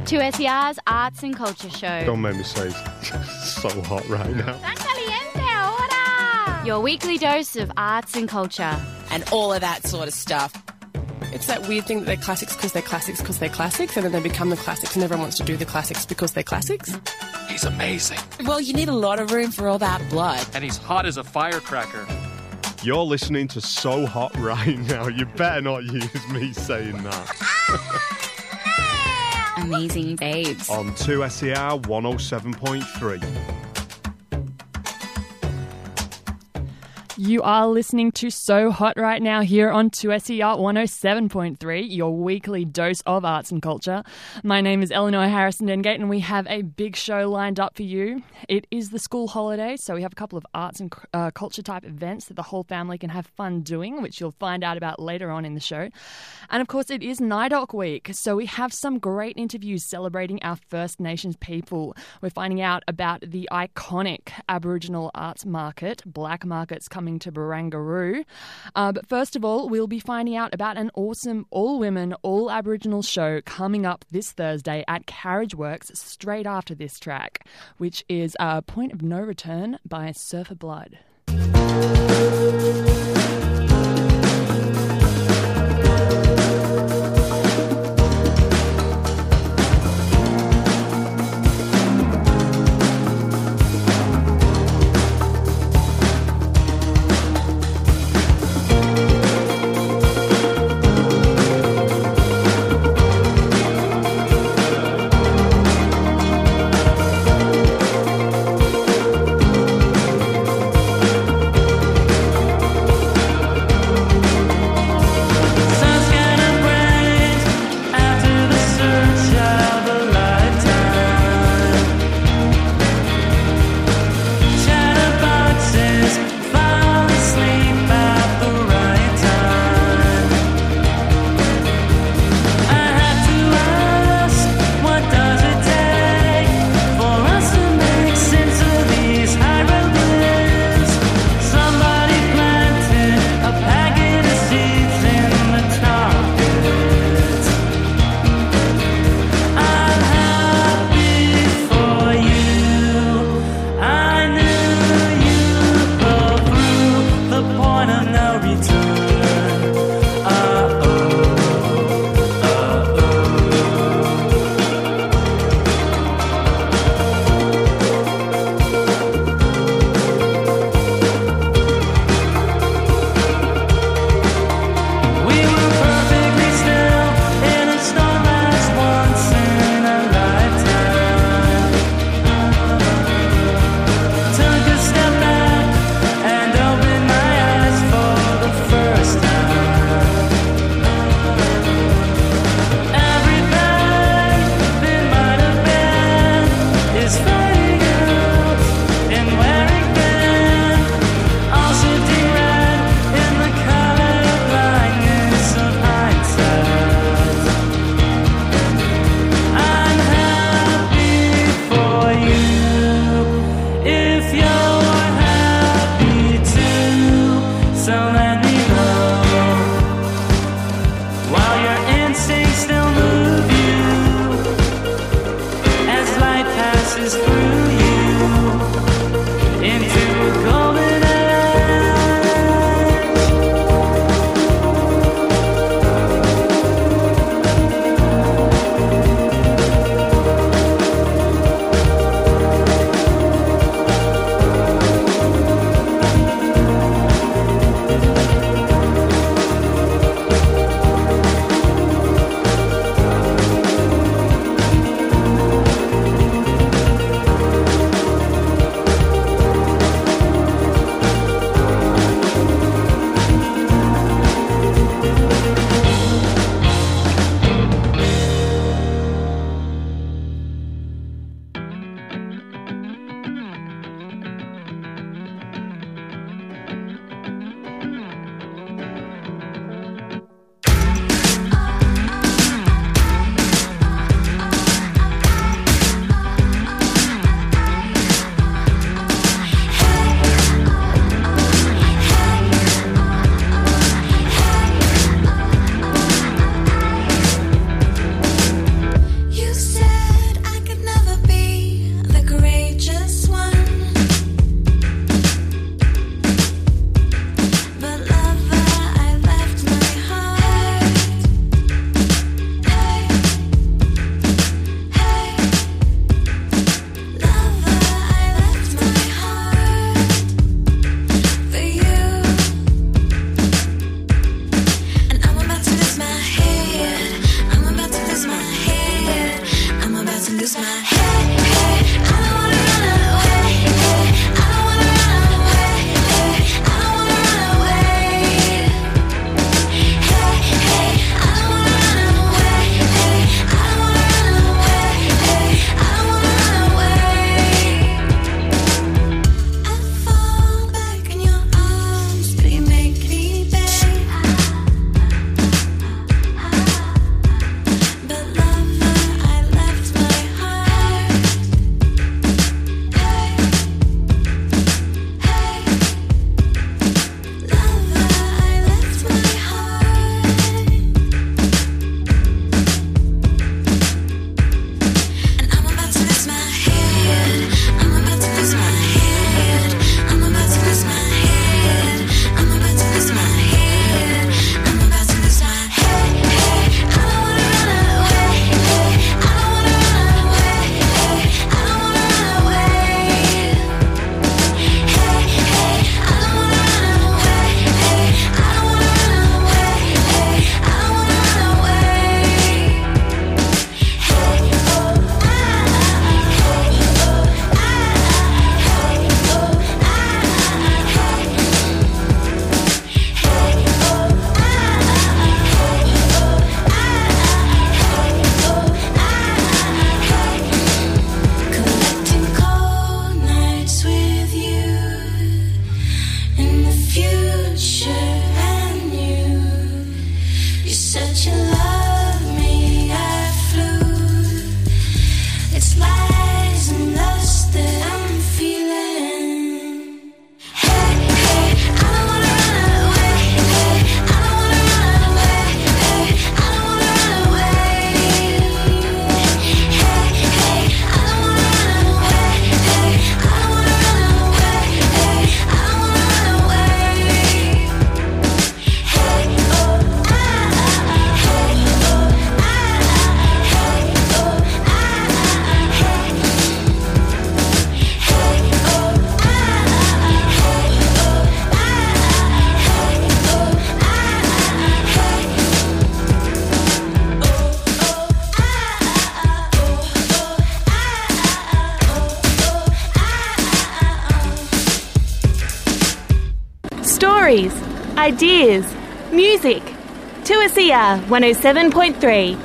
2SER's Arts and Culture Show. Don't make me say it's so hot right now. Tan caliente ahora! Your weekly dose of arts and culture. And all of that sort of stuff. It's that weird thing that they're classics because they're classics because they're classics, and then they become the classics and everyone wants to do the classics because they're classics. He's amazing. Well, you need a lot of room for all that blood. And he's hot as a firecracker. You're listening to So Hot right now. You better not use me saying that. Amazing babes. On 2SER 107.3. You are listening to So Hot right now here on 2SER 107.3, your weekly dose of arts and culture. My name is Eleanor Harrison-Dengate and we have a big show lined up for you. It is the school holiday, so we have a couple of arts and culture type events that the whole family can have fun doing, which you'll find out about later on in the show. And of course, it is NAIDOC week, so we have some great interviews celebrating our First Nations people. We're finding out about the iconic Aboriginal arts market, Black Markets, coming to Barangaroo. But first of all, we'll be finding out about an awesome all-women, all-Aboriginal show coming up this Thursday at Carriage Works straight after this track, which is Point of No Return by Surfer Blood. First stories, ideas, music. 2SER 107.3.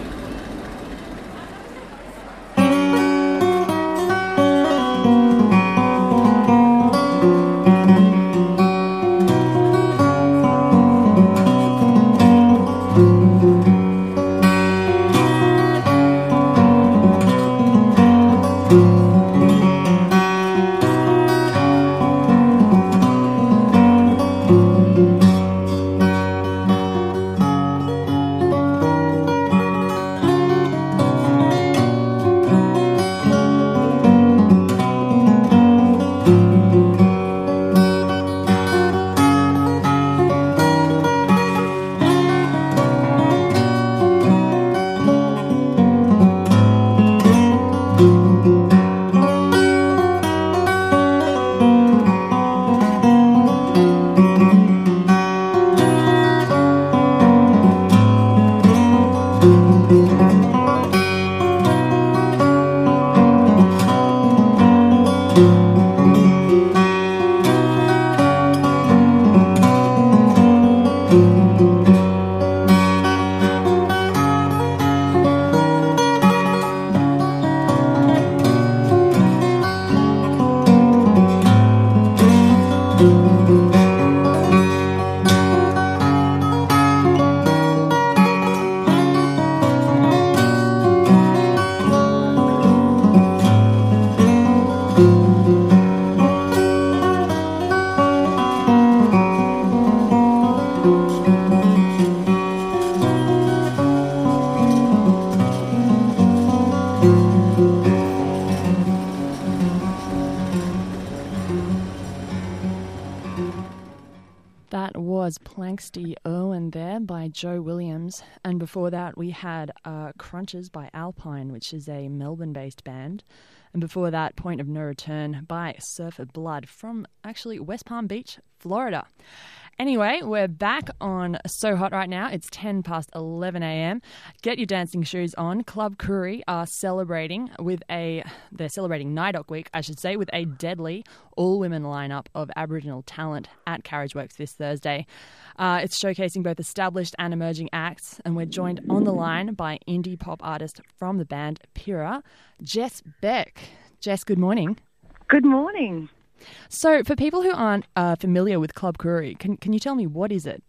That was Planksty Irwin there by Joe Williams. And before that, we had Crunches by Alpine, which is a Melbourne-based band. And before that, Point of No Return by Surfer Blood from actually West Palm Beach, Florida. Anyway, we're back on So Hot right now. It's 10 past 11 a.m. Get your dancing shoes on. Club Koori are celebrating they're celebrating NIDOC Week, I should say, with a deadly all-women lineup of Aboriginal talent at Carriageworks this Thursday. It's showcasing both established and emerging acts, and we're joined on the line by indie pop artist from the band Pyrrha, Jess Beck. Jess, good morning. Good morning. So, for people who aren't familiar with Club Koori, can you tell me what is it?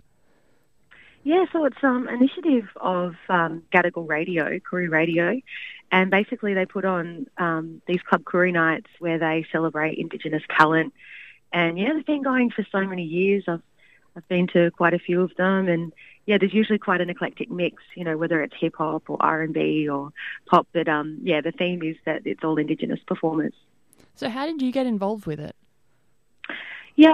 Yeah, so it's an initiative of Gadigal Radio, Koori Radio, and basically they put on these Club Koori nights where they celebrate Indigenous talent. And yeah, they've been going for so many years. I've been to quite a few of them, and yeah, there's usually quite an eclectic mix, you know, whether it's hip hop or R&B or pop. But yeah, the theme is that it's all Indigenous performers. So how did you get involved with it? Yeah,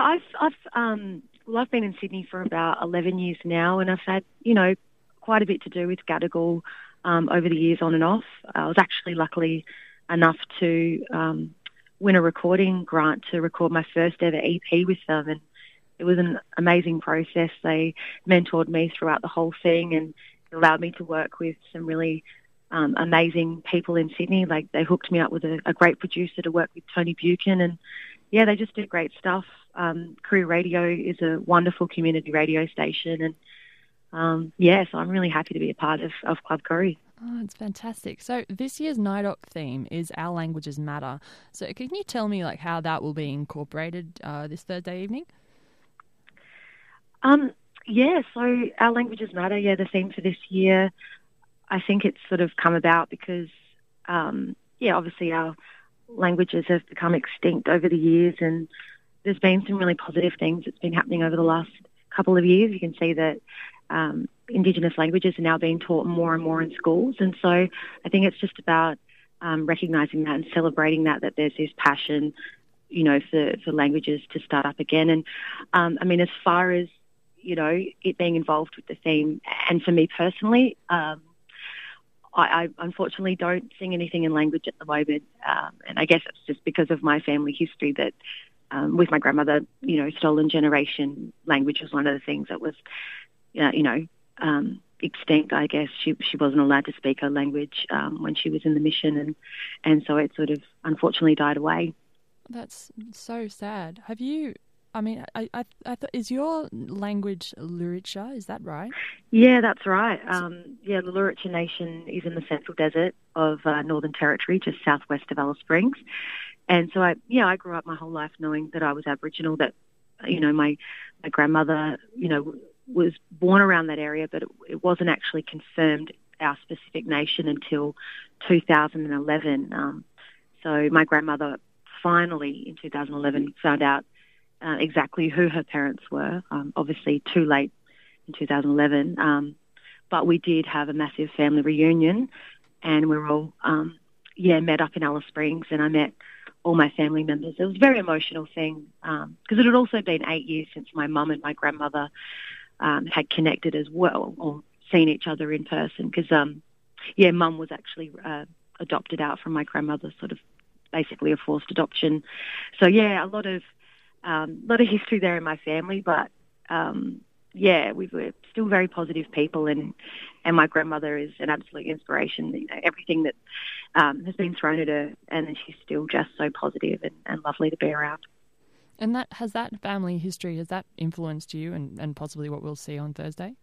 I've been in Sydney for about 11 years now, and I've had, you know, quite a bit to do with Gadigal over the years on and off. I was actually lucky enough to win a recording grant to record my first ever EP with them, and it was an amazing process. They mentored me throughout the whole thing and allowed me to work with some really amazing people in Sydney. Like, they hooked me up with a great producer to work with, Tony Buchan, and yeah, they just did great stuff. Koori Radio is a wonderful community radio station, and yeah, so I'm really happy to be a part of Club Koori. Oh, it's fantastic. So this year's NIDOC theme is Our Languages Matter. So can you tell me how that will be incorporated this Thursday evening? Yeah, so Our Languages Matter, yeah, the theme for this year, I think it's sort of come about because, yeah, obviously our languages have become extinct over the years, and there's been some really positive things that's been happening over the last couple of years. You can see that Indigenous languages are now being taught more and more in schools, and so I think it's just about recognising that and celebrating that there's this passion, you know, for languages to start up again. And I mean, as far as, you know, it being involved with the theme, and for me personally, I unfortunately don't sing anything in language at the moment, and I guess it's just because of my family history that with my grandmother, you know, stolen generation language was one of the things that was, you know, extinct, I guess. She wasn't allowed to speak her language when she was in the mission, and so it sort of unfortunately died away. That's so sad. Have you I mean, I thought, is your language Luritja? Is that right? Yeah, that's right. The Luritja Nation is in the Central Desert of Northern Territory, just southwest of Alice Springs. And so I grew up my whole life knowing that I was Aboriginal, that, my grandmother, was born around that area, but it wasn't actually confirmed our specific nation until 2011. So my grandmother finally in 2011 found out exactly who her parents were, obviously too late in 2011. But we did have a massive family reunion, and we were all, met up in Alice Springs, and I met all my family members. It was a very emotional thing because it had also been 8 years since my mum and my grandmother had connected as well, or seen each other in person, because, mum was actually adopted out from my grandmother, sort of basically a forced adoption. So, a lot of history there in my family, but, we were still very positive people, and my grandmother is an absolute inspiration. Everything that has been thrown at her, and she's still just so positive and lovely to be around. And that family history, has that influenced you and possibly what we'll see on Thursday?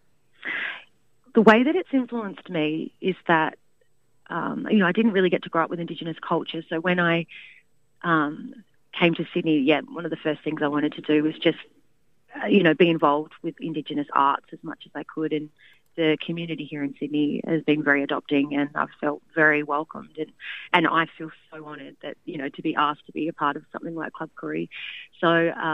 The way that it's influenced me is that, I didn't really get to grow up with Indigenous culture. So when I came to Sydney, one of the first things I wanted to do was just, be involved with Indigenous arts as much as I could. And the community here in Sydney has been very adopting, and I've felt very welcomed. And I feel so honoured that, to be asked to be a part of something like Club Koori. So,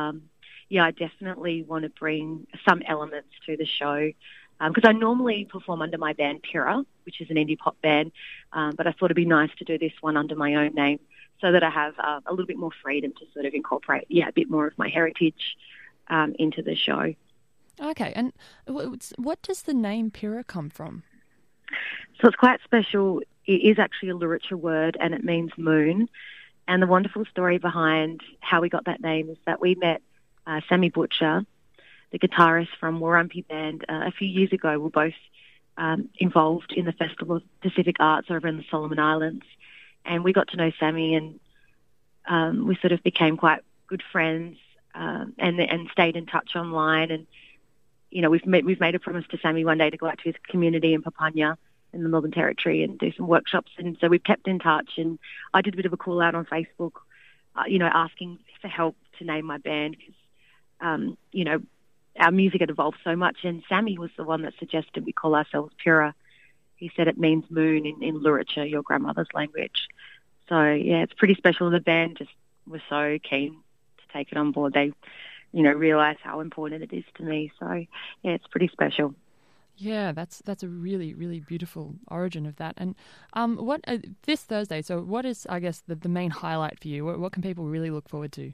I definitely want to bring some elements to the show, because I normally perform under my band Pyrrha, which is an indie pop band, but I thought it'd be nice to do this one under my own name so that I have a little bit more freedom to sort of incorporate, a bit more of my heritage into the show. Okay, and what does the name Pyrrha come from? So it's quite special. It is actually a Luritja word, and it means moon. And the wonderful story behind how we got that name is that we met Sammy Butcher, the guitarist from Warumpi Band, a few years ago. We're both involved in the Festival of Pacific Arts over in the Solomon Islands. And we got to know Sammy, and we sort of became quite good friends and stayed in touch online. And, we've made a promise to Sammy one day to go out to his community in Papunya in the Northern Territory and do some workshops. And so we've kept in touch. And I did a bit of a call out on Facebook, asking for help to name my band because, our music had evolved so much, and Sammy was the one that suggested we call ourselves Pyrrha. He said it means moon in Luritja, your grandmother's language. So, it's pretty special. The band just was so keen to take it on board. They, realise how important it is to me. So, it's pretty special. Yeah, that's a really, really beautiful origin of that. And what this Thursday, so what is, I guess, the main highlight for you? What can people really look forward to?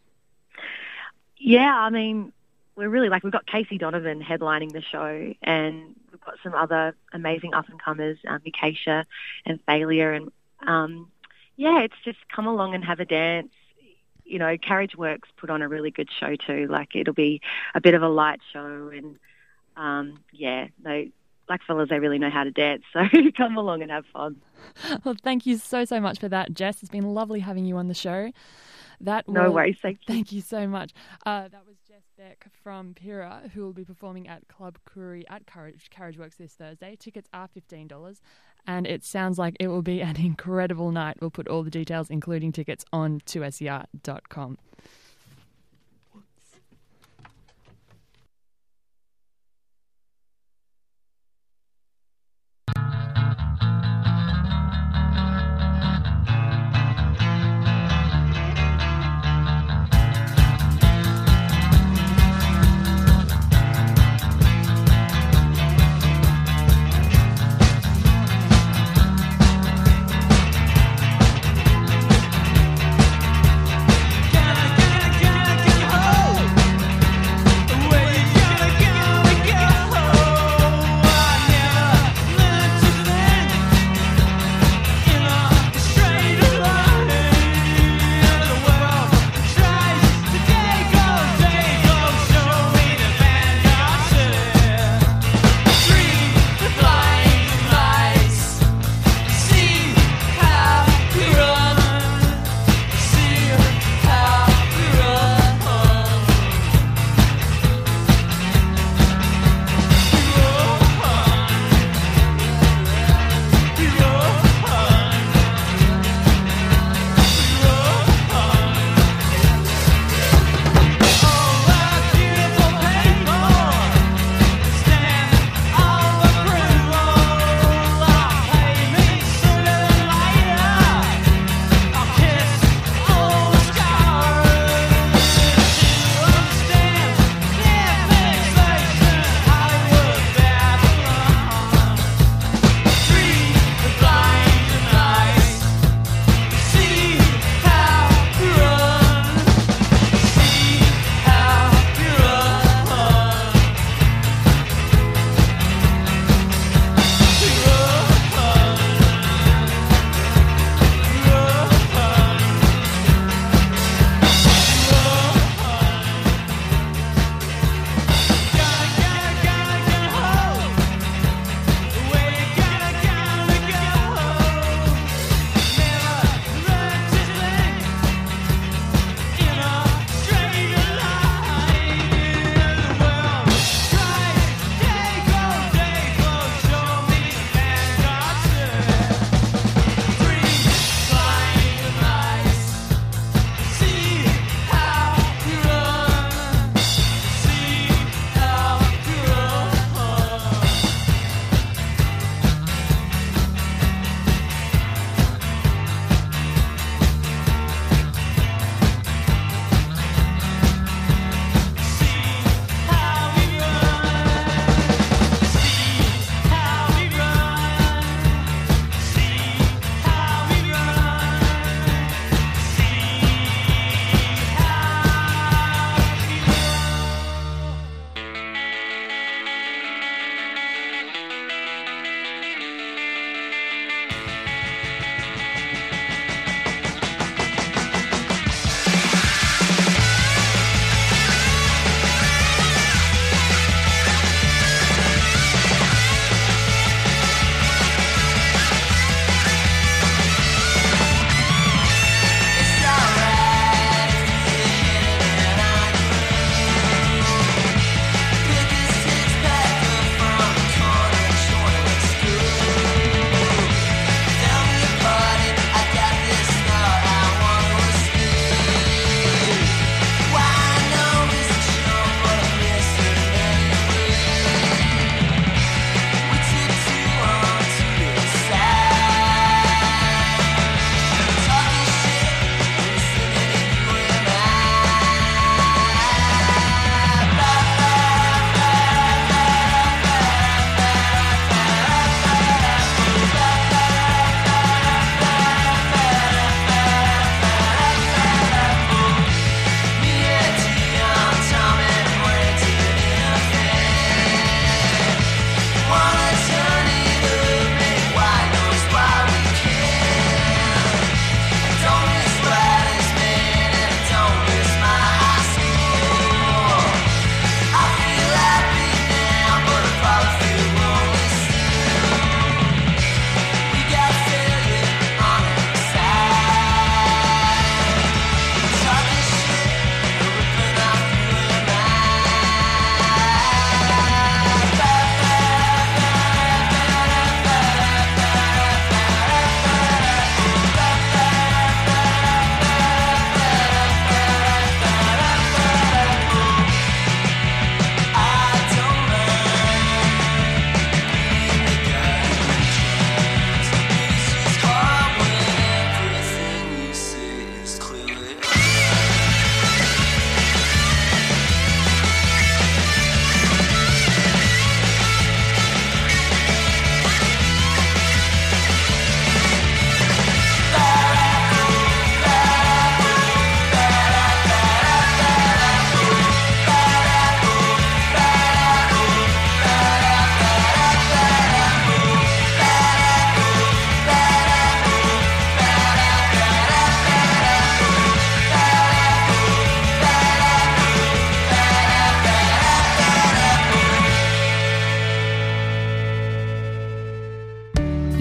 Yeah, I mean, we've got Casey Donovan headlining the show, and we've got some other amazing up-and-comers, Mikasha and Failure. And, it's just come along and have a dance. Carriage Works put on a really good show too. It'll be a bit of a light show, and, blackfellas, they really know how to dance. So come along and have fun. Well, thank you so much for that, Jess. It's been lovely having you on the show. No worries, thank you. Thank you so much. That was Jess Beck from Pyrrha, who will be performing at Club Koori at Carriage Works this Thursday. Tickets are $15, and it sounds like it will be an incredible night. We'll put all the details, including tickets, on 2ser.com.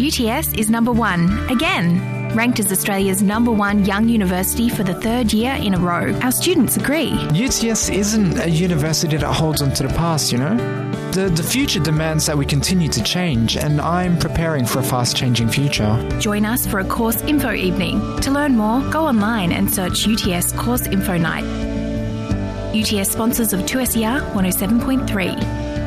UTS is number 1, again. Ranked as Australia's number 1 young university for the 3rd year in a row. Our students agree. UTS isn't a university that holds on to the past, you know? The future demands that we continue to change, and I'm preparing for a fast-changing future. Join us for a course info evening. To learn more, go online and search UTS Course Info Night. UTS sponsors of 2SER 107.3.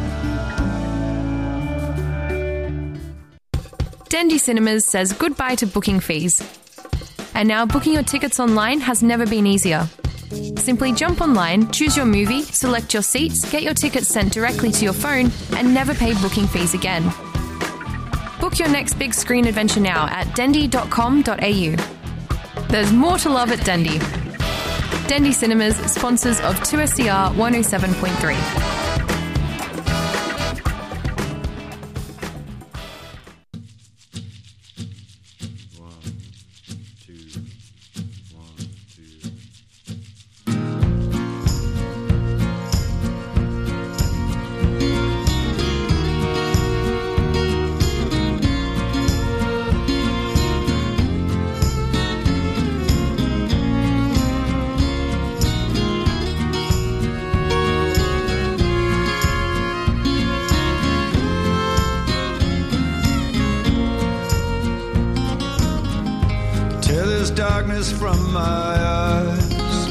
Dendy Cinemas says goodbye to booking fees. And now booking your tickets online has never been easier. Simply jump online, choose your movie, select your seats, get your tickets sent directly to your phone, and never pay booking fees again. Book your next big screen adventure now at dendy.com.au. There's more to love at Dendy. Dendy Cinemas, sponsors of 2SER 107.3. Darkness from my eyes.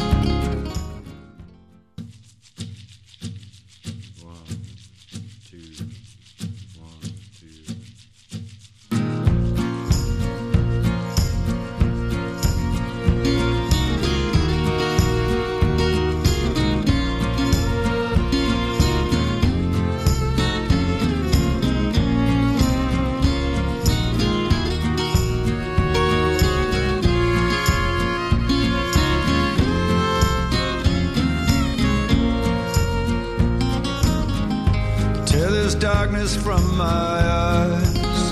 Darkness from my eyes.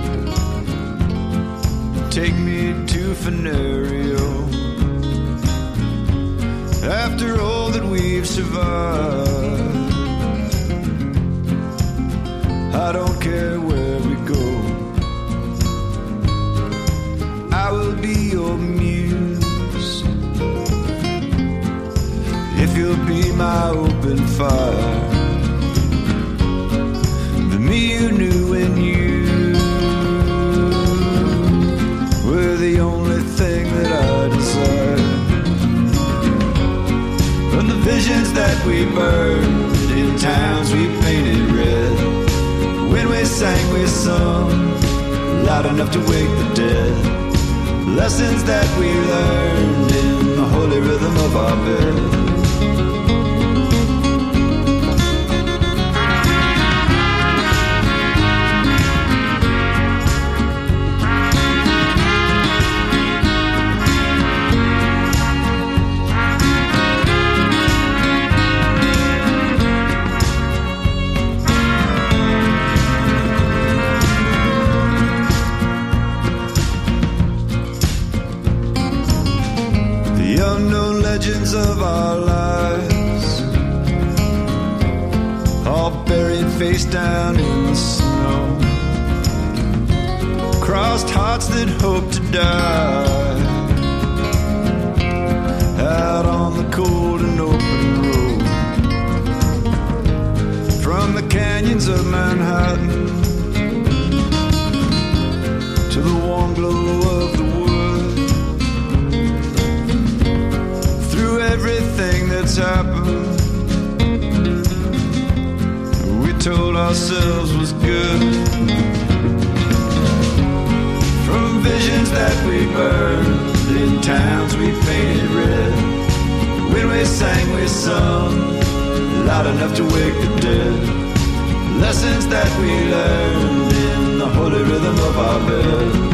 Take me to Venerio. After all that we've survived, I don't care where we go. I will be your muse if you'll be my open fire. Me you knew when you were the only thing that I desired. From the visions that we burned in towns we painted red, when we sang we sung loud enough to wake the dead. Lessons that we learned in the holy rhythm of our bed. Legends of our lives, all buried face down in the snow. Crossed hearts that hope to die out on the cold and open road. From the canyons of Manhattan to the warm glow of the everything that's happened, we told ourselves was good. From visions that we burned in towns we painted red, when we sang we sung loud enough to wake the dead. Lessons that we learned in the holy rhythm of our bed.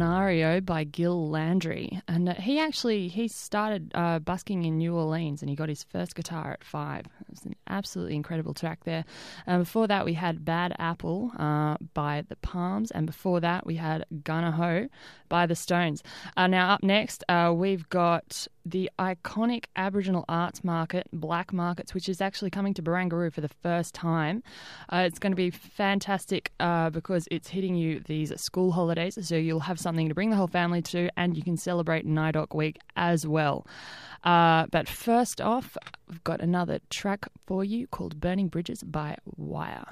Scenario by Gil Landry. And he started busking in New Orleans, and he got his first guitar at 5. It was an absolutely incredible track there. Before that, we had Bad Apple by The Palms, and before that, we had Gunna Ho by The Stones. Now, up next, we've got the iconic Aboriginal arts market, Black Markets, which is actually coming to Barangaroo for the first time. It's going to be fantastic because it's hitting you these school holidays, so you'll have something to bring the whole family to, and you can celebrate NIDOC Week as well. But first off, we've got another track for you called Burning Bridges by Wire.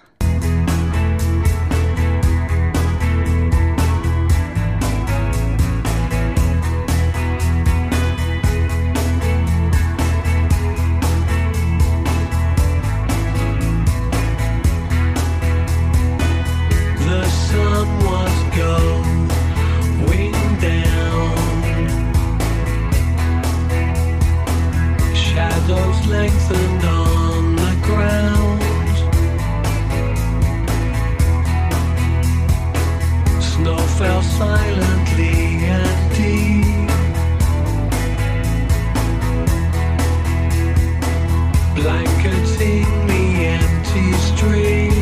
Sun was going down, shadows lengthened on the ground, snow fell silently and deep, blanketing the empty streets.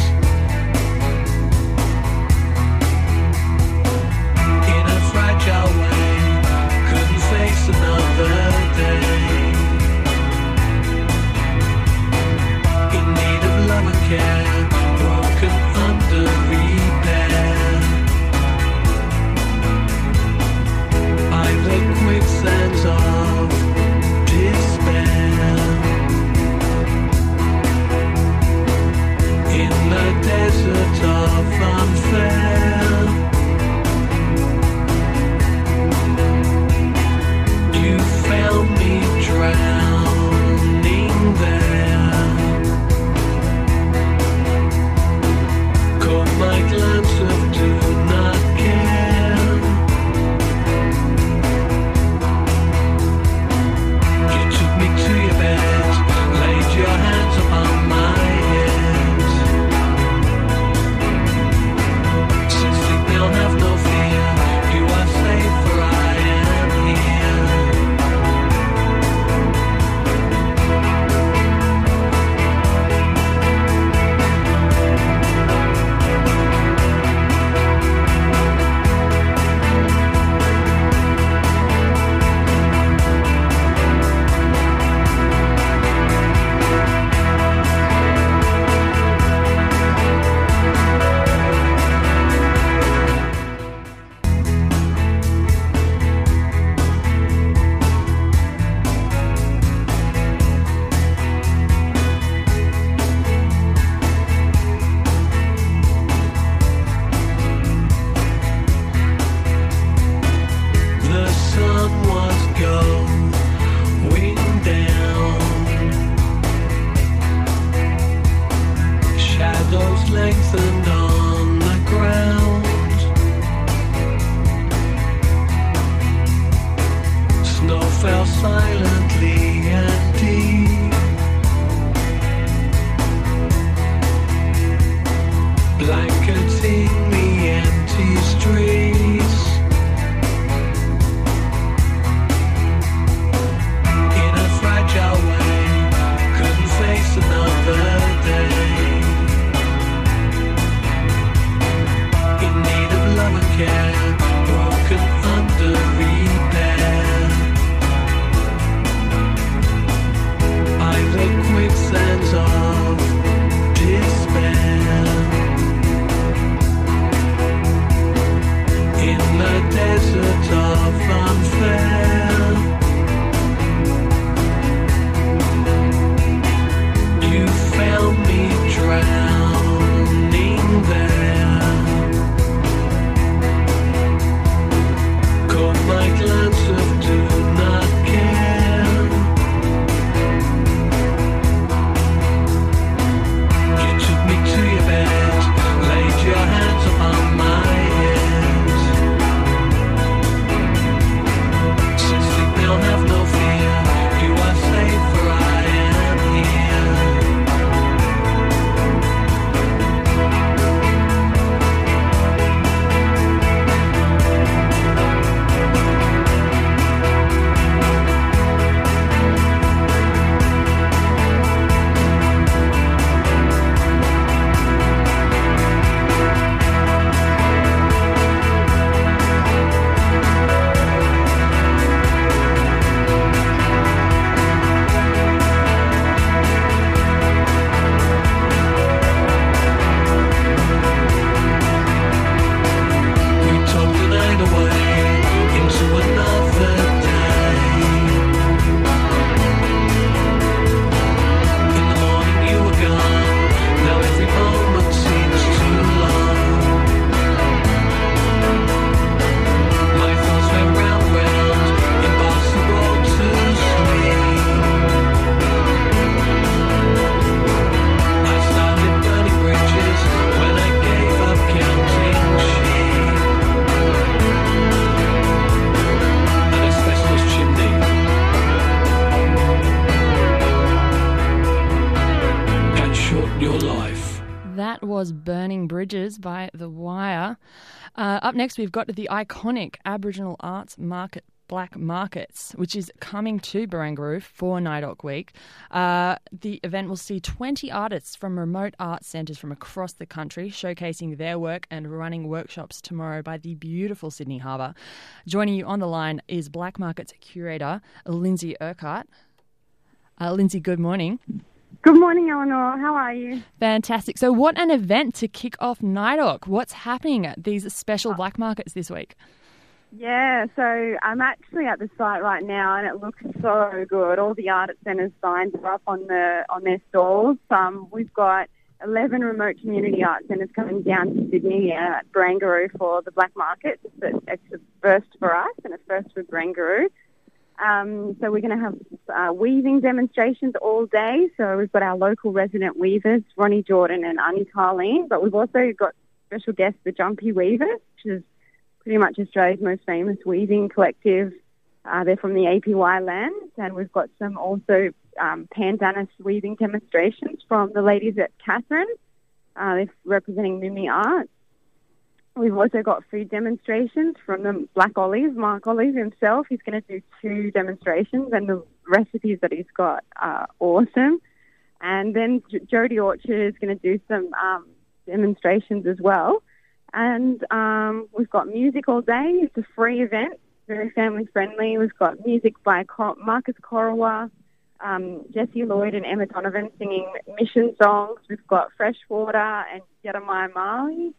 Another day in need of love and care, broken under repair by the quicksands of despair. In the desert of unfair, you found me drowning there. Caught my glance of do not care. You took me to your bed, laid your hands upon my head. Said sleep now, have no fear, you are safe for I am here. was Burning Bridges by The Wire. Up next, we've got the iconic Aboriginal Arts Market, Black Markets, which is coming to Barangaroo for NIDOC Week. The event will see 20 artists from remote art centres from across the country showcasing their work and running workshops tomorrow by the beautiful Sydney Harbour. Joining you on the line is Black Markets curator Lindsay Urquhart. Lindsay, good morning. Good morning, Eleanor. How are you? Fantastic. So what an event to kick off NIDOC. What's happening at these special Black Markets this week? Yeah, so I'm actually at the site right now and it looks so good. All the art centres signs are up on their stalls. We've got 11 remote community art centres coming down to Sydney at Barangaroo for the Black Market. It's a first for us and a first for Barangaroo. So we're going to have weaving demonstrations all day. So we've got our local resident weavers, Ronnie Jordan and Ani Carleen, but we've also got special guests, the Jumpy Weavers, which is pretty much Australia's most famous weaving collective. They're from the APY lands, and we've got some also pandanus weaving demonstrations from the ladies at Catherine. They're representing Mimi Art. We've also got food demonstrations from the Black Olive, Mark Olive himself. He's going to do 2 demonstrations, and the recipes that he's got are awesome. And then Jodie Orchard is going to do some demonstrations as well. And we've got music all day. It's a free event, very family friendly. We've got music by Marcus Korawa, Jessie Lloyd and Emma Donovan singing mission songs. We've got Freshwater and Jeremiah Marley.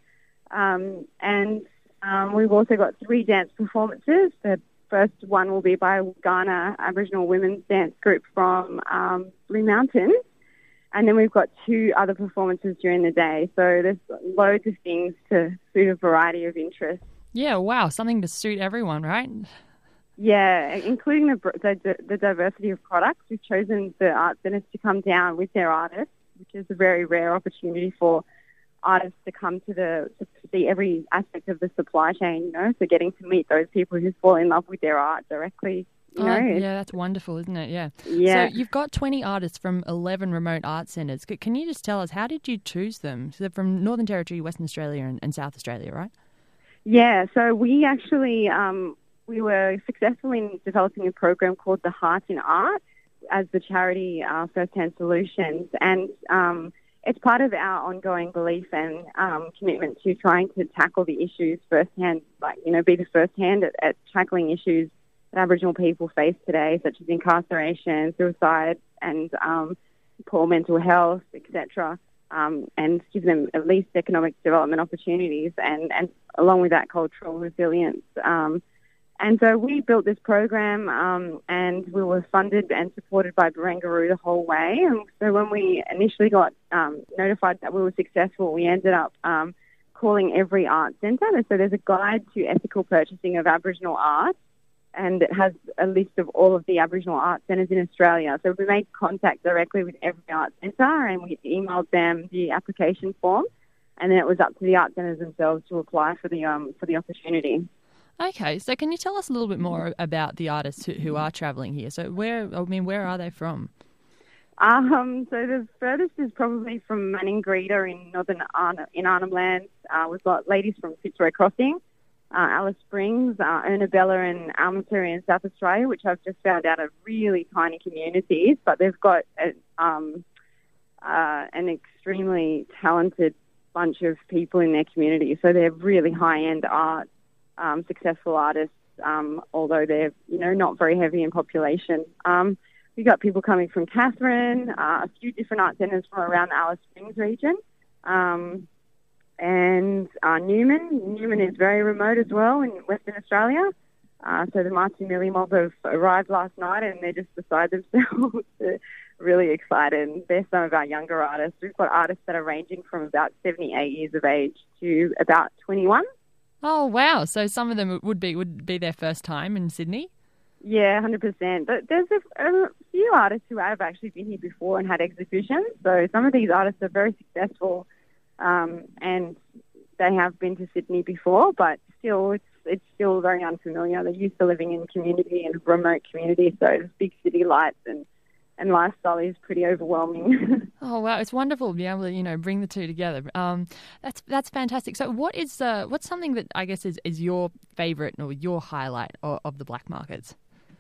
And we've also got 3 dance performances. The first one will be by Ghana Aboriginal Women's Dance Group from Blue Mountains. And then we've got 2 other performances during the day. So there's loads of things to suit a variety of interests. Yeah, wow, something to suit everyone, right? Yeah, including the diversity of products. We've chosen the art centres to come down with their artists, which is a very rare opportunity for artists to come to see every aspect of the supply chain, so getting to meet those people who fall in love with their art directly. Yeah, that's wonderful, isn't it? Yeah. So you've got 20 artists from 11 remote art centres. Can you just tell us, how did you choose them? So they're from Northern Territory, Western Australia and South Australia, right? Yeah, so we actually we were successful in developing a program called The Heart in Art as the charity First Hand Solutions. And it's part of our ongoing belief and commitment to trying to tackle the issues firsthand, be the first hand at tackling issues that Aboriginal people face today, such as incarceration, suicide, and poor mental health, etc., and give them at least economic development opportunities, and along with that, cultural resilience. And so we built this program, and we were funded and supported by Barangaroo the whole way. And so when we initially got notified that we were successful, we ended up calling every art centre. So there's a guide to ethical purchasing of Aboriginal art, and it has a list of all of the Aboriginal art centres in Australia. So we made contact directly with every art centre, and we emailed them the application form, and then it was up to the art centres themselves to apply for the opportunity. Okay, so can you tell us a little bit more about the artists who are travelling here? So where are they from? So the furthest is probably from Maningrida in northern Arnhem Land. We've got ladies from Fitzroy Crossing, Alice Springs, Ernabella and Almaty in South Australia, which I've just found out are really tiny communities, but they've got an extremely talented bunch of people in their community. So they're really high-end art, successful artists, although they're, not very heavy in population. We've got people coming from Catherine, a few different art centres from around the Alice Springs region, and Newman. Newman is very remote as well in Western Australia. So the Martin Millie mob have arrived last night and they're just beside themselves. They're really excited. They're some of our younger artists. We've got artists that are ranging from about 78 years of age to about 21. Oh, wow. So some of them would be their first time in Sydney? Yeah, 100%. But there's a few artists who have actually been here before and had exhibitions. So some of these artists are very successful, and they have been to Sydney before, but still it's still very unfamiliar. They're used to living in community and remote community, so there's big city lights and lifestyle is pretty overwhelming. Oh wow, it's wonderful to be able to bring the two together. That's fantastic. So what's something that I guess is your favourite or your highlight of the black markets?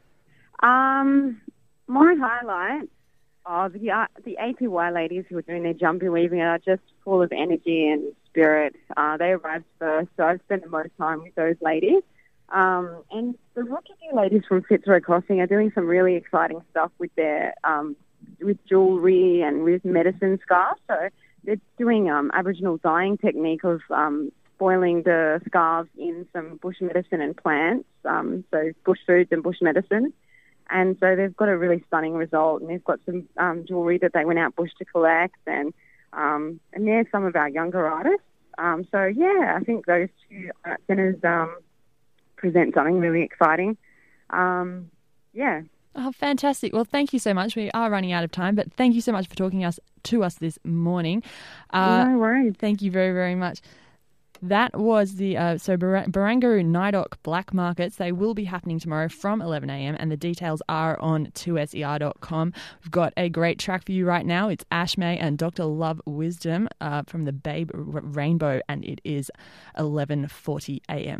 My highlight. The APY ladies who are doing their jumpy weaving are just full of energy and spirit. They arrived first, so I've spent the most time with those ladies. And the Rookidee ladies from Fitzroy Crossing are doing some really exciting stuff with their with jewellery and with medicine scarves. So they're doing Aboriginal dyeing technique of boiling the scarves in some bush medicine and plants, so bush foods and bush medicine. And so they've got a really stunning result, and they've got some jewellery that they went out bush to collect, and they're some of our younger artists. So yeah, I think those two art centres present something really exciting. Yeah. Oh, fantastic. Well, thank you so much. We are running out of time, but thank you so much for talking to us this morning. No worries. Thank you very, very much. That was the Barangaroo Nidok Black Markets. They will be happening tomorrow from 11 a.m. and the details are on 2ser.com. We've got a great track for you right now. It's Ash May and Dr. Love Wisdom from the Babe Rainbow, and it is 11:40 a.m.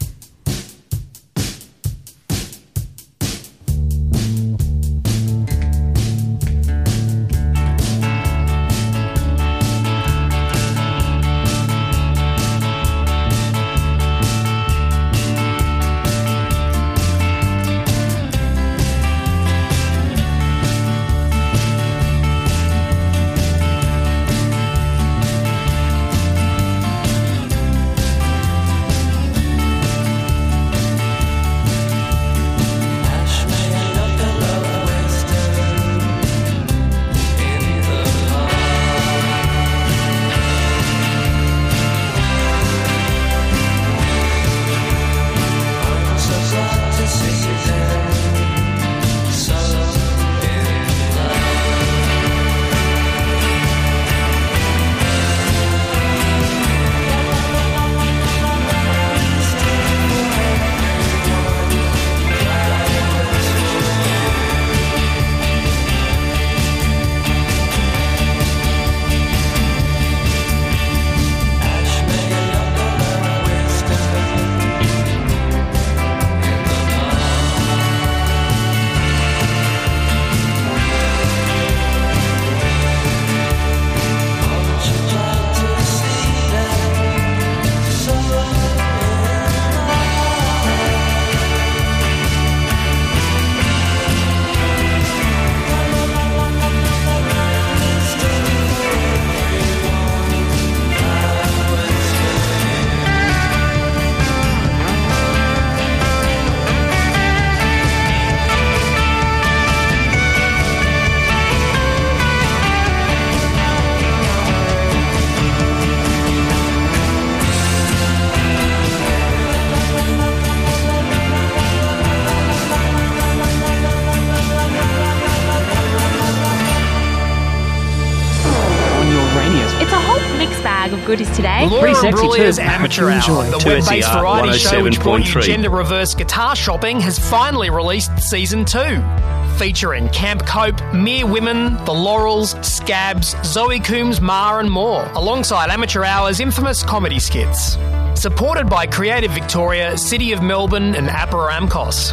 Of goodies today. Laura Brulier's Amateur Hour, the web-based variety show which brought you gender-reverse guitar shopping, has finally released Season 2. Featuring Camp Cope, Mere Women, The Laurels, Scabs, Zoe Coombs, Ma and more, alongside Amateur Hour's infamous comedy skits. Supported by Creative Victoria, City of Melbourne and APRA AMCOS.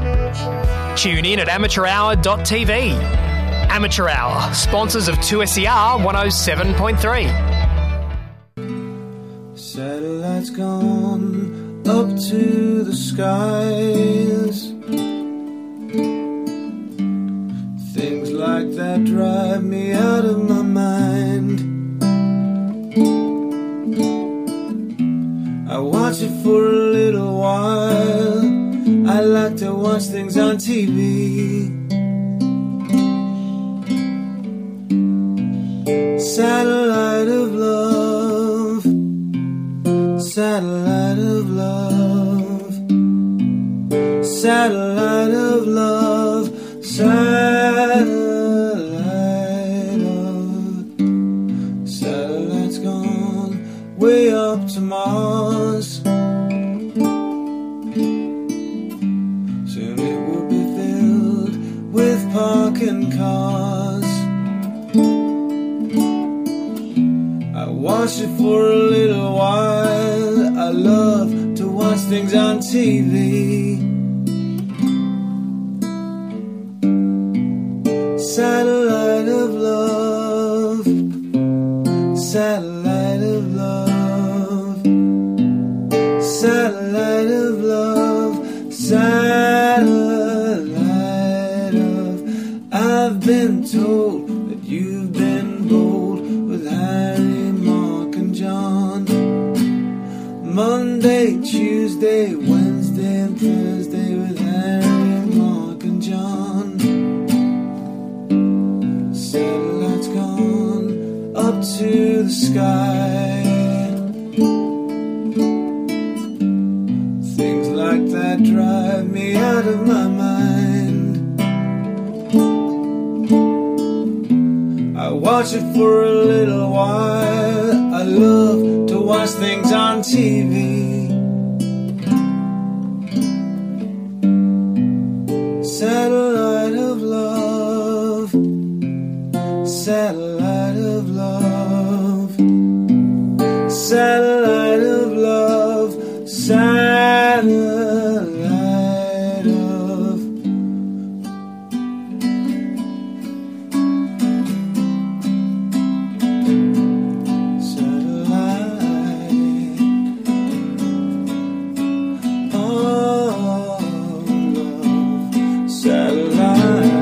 Tune in at amateurhour.tv. Amateur Hour, sponsors of 2SER 107.3. Satellites gone up to the skies. Things like that drive me out of my mind. I watch it for a little while. I like to watch things on TV. Satellite of love, satellite of love, satellite of love, satellite's gone way up to Mars. Soon it will be filled with parking cars. things on TV. Satellite of love, satellite of love, satellite of love, satellite of. I've been told that you've been bold with Harry, Mark and John. Monday, Tuesday, Wednesday and Thursday with Harry, Mark and John. Satellites gone up to the sky. Things like that drive me out of my mind. I watch it for a little while. I love to watch things on TV. Satellite of love, satellite of love, satellite of love, satellite of. Satellite, oh love, satellite.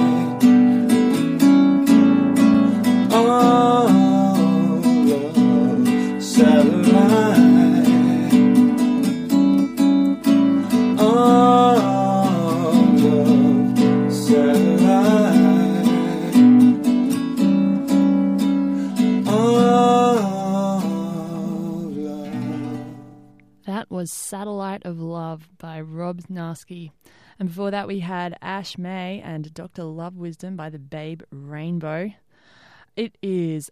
That was Satellite of Love by Rob Narsky. And before that we had Ash May and Dr. Love Wisdom by the Babe Rainbow. It is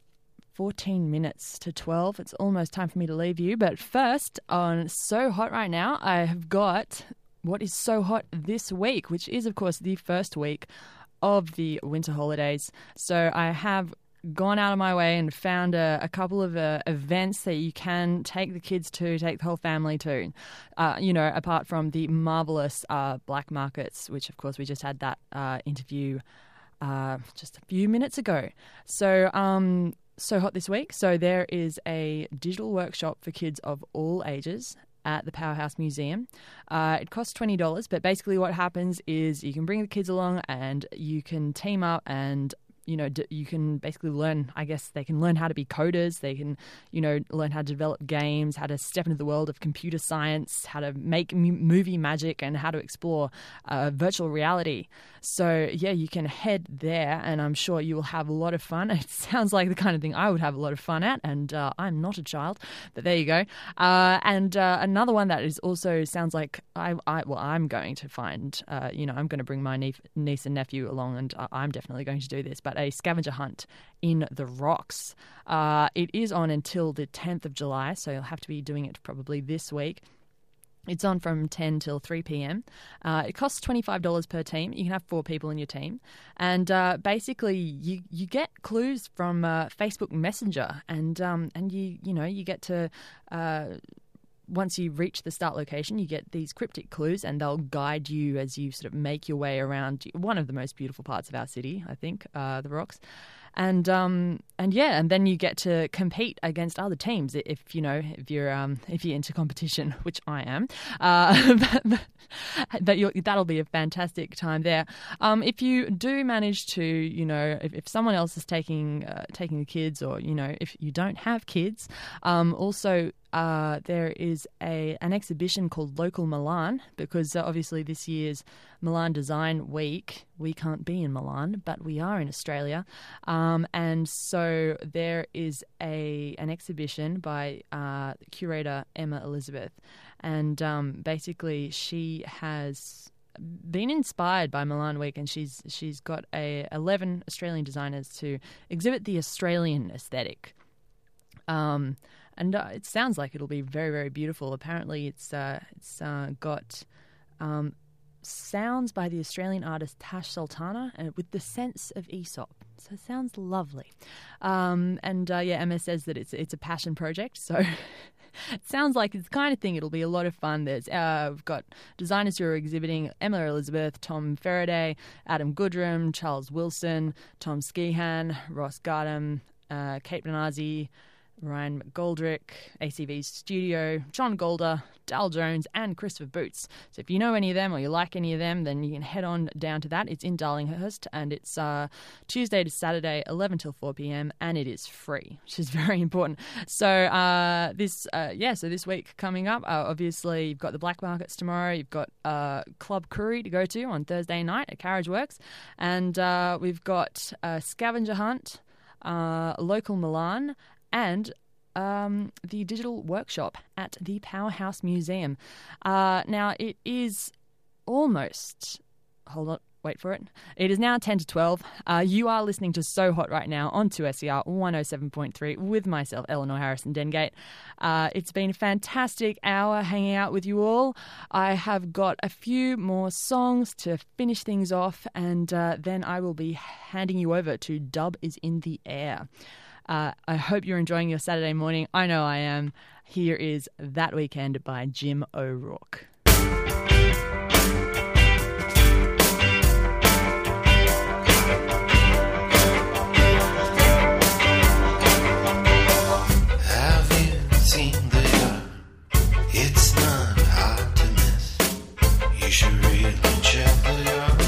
14 minutes to 12. It's almost time for me to leave you. But first, on So Hot Right Now, I have got what is so hot this week, which is, of course, the first week of the winter holidays. So I have gone out of my way and found a couple of events that you can take the kids to, take the whole family to, apart from the marvellous black markets, which, of course, we just had that interview just a few minutes ago. So hot this week. So there is a digital workshop for kids of all ages at the Powerhouse Museum. It costs $20, but basically what happens is you can bring the kids along and you can team up and you can basically learn, I guess they can learn how to be coders. They can, learn how to develop games, how to step into the world of computer science, how to make movie magic, and how to explore virtual reality. So, yeah, you can head there, and I'm sure you will have a lot of fun. It sounds like the kind of thing I would have a lot of fun at, and I'm not a child, but there you go. And another one that is also sounds like I'm going to find, I'm going to bring my niece and nephew along, and I'm definitely going to do this, but a scavenger hunt in the rocks. It is on until the 10th of July, so you'll have to be doing it probably this week. It's on from 10 till 3 p.m. It costs $25 per team. You can have 4 people in your team. And basically, you get clues from Facebook Messenger, and you get to... once you reach the start location, you get these cryptic clues, and they'll guide you as you sort of make your way around one of the most beautiful parts of our city, I think, the Rocks. And then you get to compete against other teams if you're into competition, which I am. That'll be a fantastic time there. If you do manage to, if someone else is taking the kids, or if you don't have kids, also. There is an exhibition called Local Milan, because obviously this year's Milan Design Week, we can't be in Milan, but we are in Australia. And so there is an exhibition by curator Emma Elizabeth. And basically she has been inspired by Milan Week, and she's got 11 Australian designers to exhibit the Australian aesthetic. And it sounds like it'll be very, very beautiful. Apparently, it's got sounds by the Australian artist Tash Sultana, and with the sense of Aesop. So it sounds lovely. Emma says that it's a passion project. So it sounds like it's the kind of thing it'll be a lot of fun. We've got designers who are exhibiting: Emma Elizabeth, Tom Faraday, Adam Goodrum, Charles Wilson, Tom Skehan, Ross Gardam, Kate Benazzi, Ryan McGoldrick, ACV's Studio, John Golder, Dal Jones, and Christopher Boots. So if you know any of them or you like any of them, then you can head on down to that. It's in Darlinghurst, and it's Tuesday to Saturday, 11 till 4 p.m, and it is free, which is very important. So this week coming up, obviously you've got the Black Markets tomorrow. You've got Club Curry to go to on Thursday night at Carriage Works, and we've got a scavenger hunt, local Milan, and the digital workshop at the Powerhouse Museum. Now, it is almost... Hold on, wait for it. It is now 10 to 12. You are listening to So Hot right now on 2SER 107.3 with myself, Eleanor Harrison Dengate. It's been a fantastic hour hanging out with you all. I have got a few more songs to finish things off, and then I will be handing you over to Dub is in the Air. I hope you're enjoying your Saturday morning. I know I am. Here is That Weekend by Jim O'Rourke. Have you seen the yard? It's not hard to miss. You should really check the yard.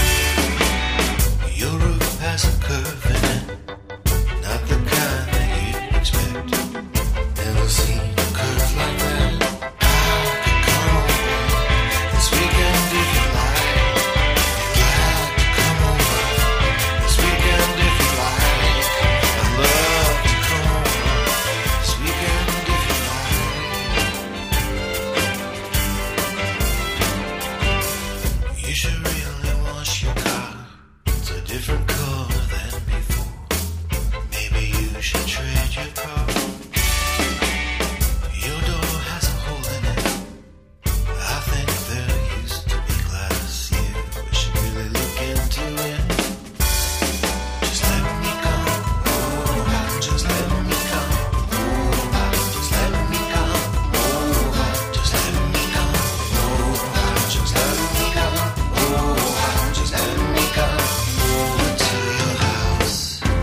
Your roof has a curve in it. Not the kind that you'd expect. Never seen a curve like that. I could come over this weekend if you like. I could come over this weekend if you like. I'd love to come over this weekend if you like. You should really wash your car. It's a different color than before. Maybe you should trade your car. Your door has a hole in it. I think there used to be glass. We should really look into it. Just let me come. Just let me come. Just let me come. Just let me come. Just let me come. Just let me come to your house.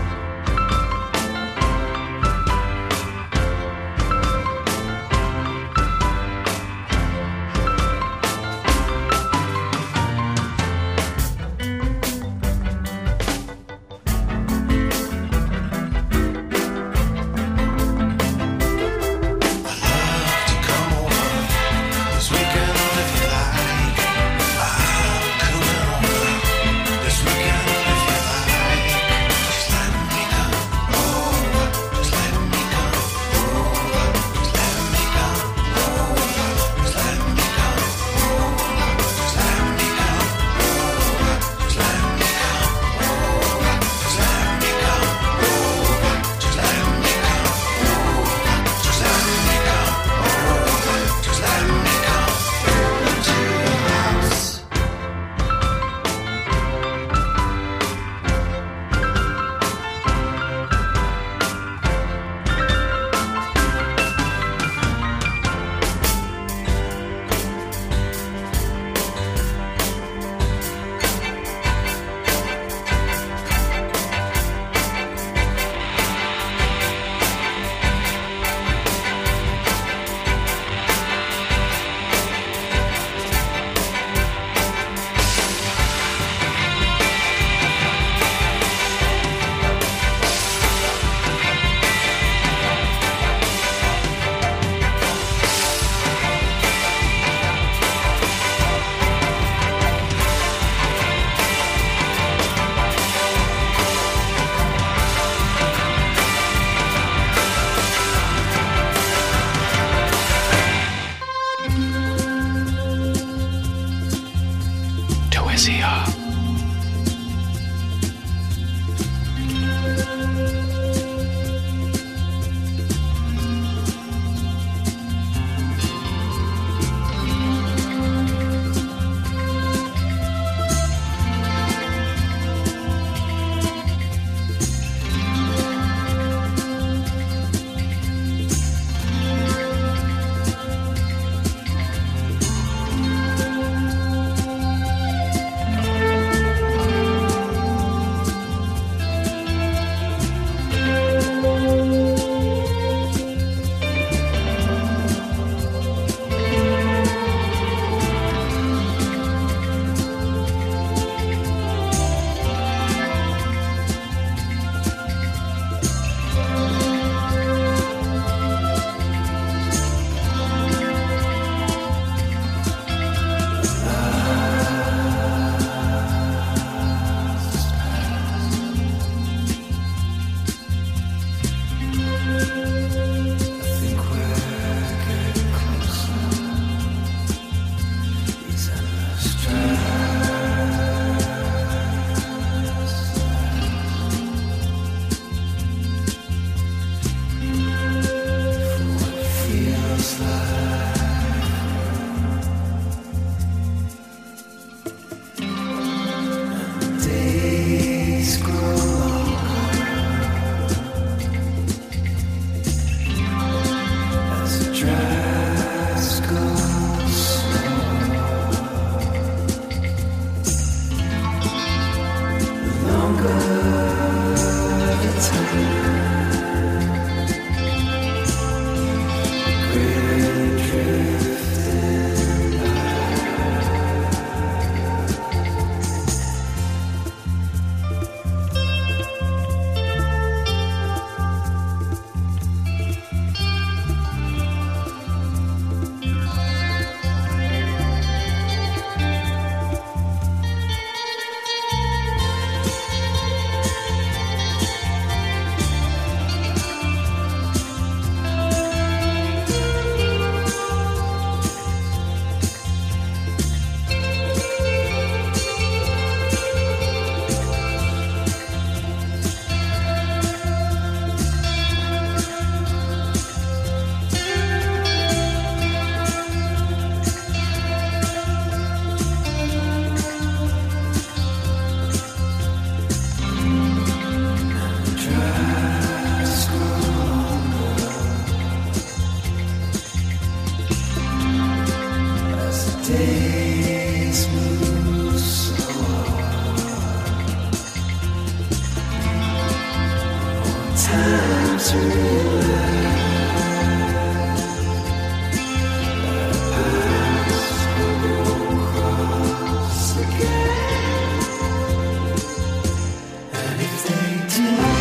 This weekend if you like. I'm coming over this weekend if you like. Just let me come over. Just let me come over. Just let me come over. Just let me come over. Just let me come over. Just let me come over. Just let me come over. Just let me come over. Just let me come over. Just let me come to your house. Days move slow. Time to relax. Past will cross again. And if they do.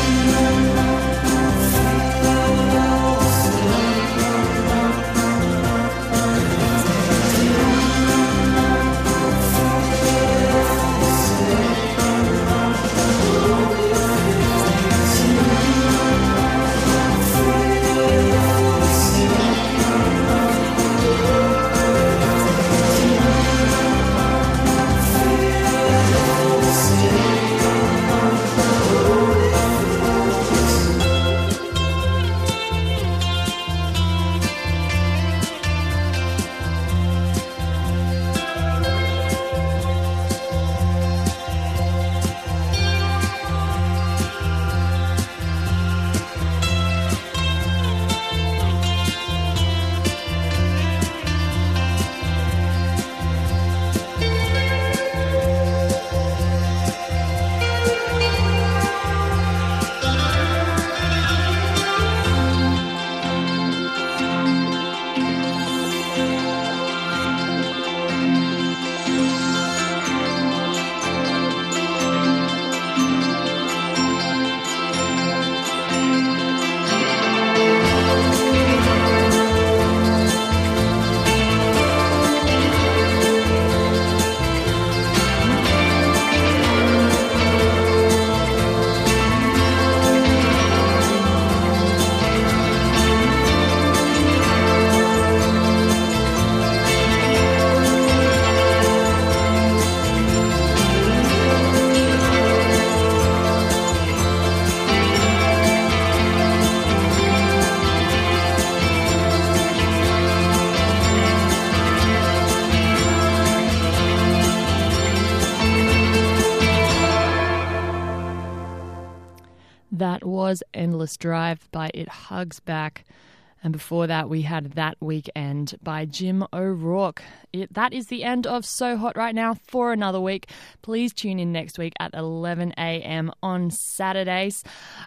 That was Endless Drive by It Hugs Back. And before that, we had That Weekend by Jim O'Rourke. That is the end of So Hot Right Now for another week. Please tune in next week at 11 a.m. on Saturdays.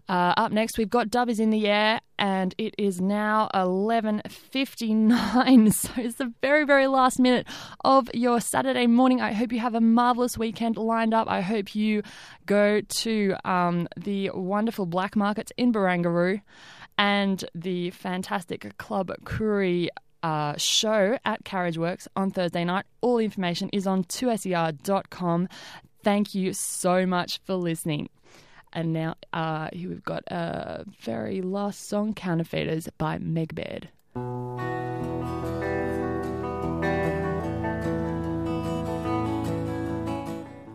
Up next, we've got Dub is in the Air, and it is now 11:59. So it's the very, very last minute of your Saturday morning. I hope you have a marvellous weekend lined up. I hope you go to the wonderful black markets in Barangaroo and the fantastic Club Koori show at Carriage Works on Thursday night. All the information is on 2ser.com. Thank you so much for listening. And now here we've got a very last song, Counterfeiters by Meg Baird.